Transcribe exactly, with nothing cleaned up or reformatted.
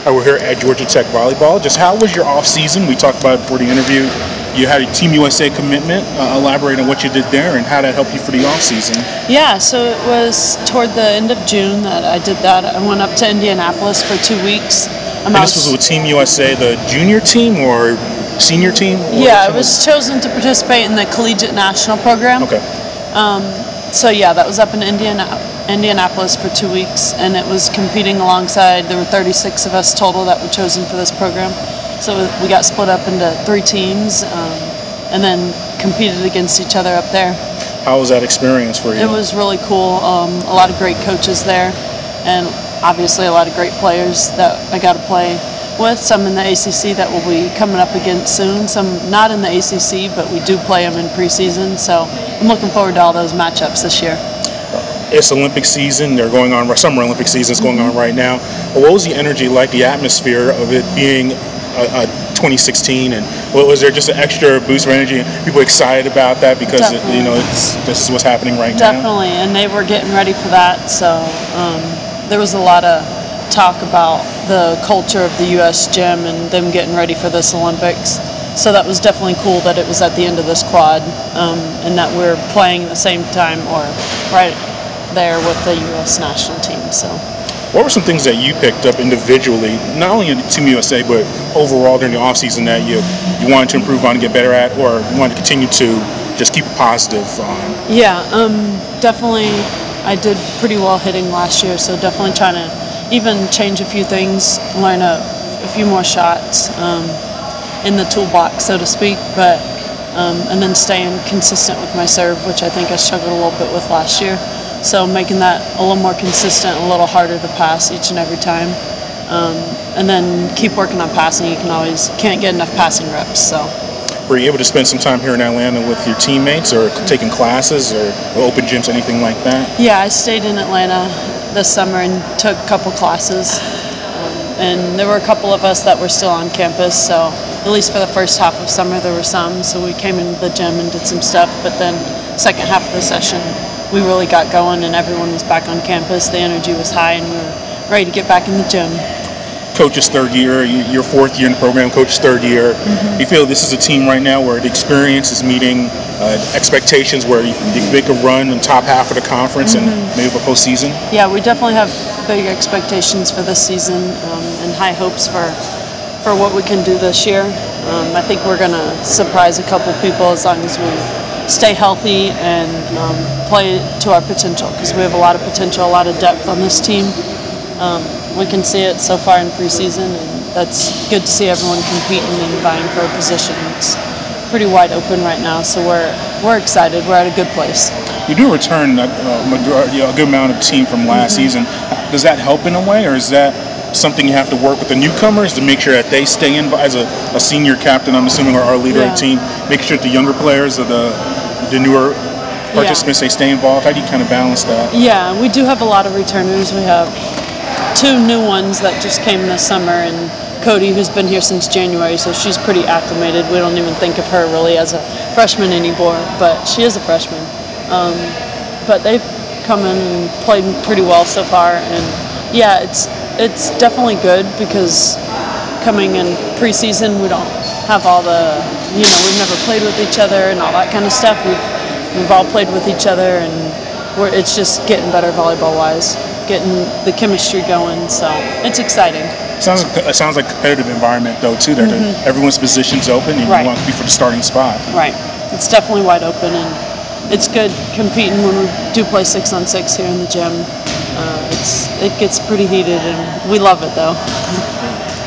Uh, we're here at Georgia Tech Volleyball. Just how was your off season? We talked about it before the interview. You had a Team U S A commitment. Uh, elaborate on what you did there and how that helped you for the off season. Yeah, so it was toward the end of June that I did that. I went up to Indianapolis for two weeks. Um, and this was with Team U S A, the junior team or senior team? Yeah, I was chosen to participate in the Collegiate National Program. Okay. Um, so yeah, that was up in Indiana, Indianapolis for two weeks, and it was competing alongside. There were thirty-six of us total that were chosen for this program. So we got split up into three teams, um, and then competed against each other up there. How was that experience for you? It was really cool. Um, a lot of great coaches there, and obviously a lot of great players that I got to play with. Some in the A C C that we'll be coming up against soon. Some not in the A C C, but we do play them in preseason. So I'm looking forward to all those matchups this year. It's Olympic season. They're going on. Summer Olympic season is going mm-hmm. on right now. But what was the energy like? The atmosphere of it being a, a twenty sixteen, and what, was there just an extra boost of energy? People excited about that because it, you know it's, this is what's happening right Definitely. now. Definitely, and they were getting ready for that. So um, there was a lot of talk about the culture of the U S gym and them getting ready for this Olympics. So that was definitely cool that it was at the end of this quad, um, and that we're playing at the same time or right there with the U S national team. So. What were some things that you picked up individually, not only in Team U S A, but overall during the offseason that you you wanted to improve on and get better at, or you wanted to continue to just keep it positive on? Yeah, um, definitely. I did pretty well hitting last year, so definitely trying to even change a few things, learn a, a few more shots um, in the toolbox, so to speak. But um, and then staying consistent with my serve, which I think I struggled a little bit with last year. So making that a little more consistent, a little harder to pass each and every time, um, and then keep working on passing. You can always can't get enough passing reps. So. Were you able to spend some time here in Atlanta with your teammates, or taking classes, or open gyms, anything like that? Yeah, I stayed in Atlanta this summer and took a couple classes, um, and there were a couple of us that were still on campus. So at least for the first half of summer, there were some. So we came into the gym and did some stuff. But then second half of the session, we really got going, and everyone was back on campus. The energy was high, and we were ready to get back in the gym. Coach's third year, your fourth year in the program, coach's third year. Mm-hmm. You feel this is a team right now where the experience is meeting uh, expectations, where you, you make a run in top half of the conference mm-hmm. and maybe a postseason? Yeah, we definitely have big expectations for this season um, and high hopes for for what we can do this year. Um, I think we're going to surprise a couple people as long as we stay healthy and um, play to our potential, because we have a lot of potential, a lot of depth on this team. Um, we can see it so far in preseason, and that's good to see everyone competing and vying for a position. It's pretty wide open right now, so we're we're excited. We're at a good place. You do return a, a, majority, a good amount of team from last mm-hmm. season. Does that help in a way, or is that something you have to work with the newcomers to make sure that they stay in? As a, a senior captain, I'm assuming, or our leader yeah. of the team, make sure the younger players or the the newer participants yeah. they stay involved. How do you kind of balance that? Yeah, we do have a lot of returners. We have two new ones that just came this summer, and Cody, who's been here since January, so she's pretty acclimated. We don't even think of her really as a freshman anymore, but she is a freshman. Um, but they've come in and played pretty well so far, and yeah, it's it's definitely good because coming in preseason, we don't have all the, you know, we've never played with each other and all that kind of stuff. We've we've all played with each other, and we're, it's just getting better volleyball-wise, getting the chemistry going, so it's exciting. Sounds like, it sounds like a competitive environment, though, too. There, mm-hmm. everyone's position's open, and right. you want to be for the starting spot. Right. It's definitely wide open, and it's good competing when we do play six on six here in the gym. Uh, it's it gets pretty heated, and we love it, though.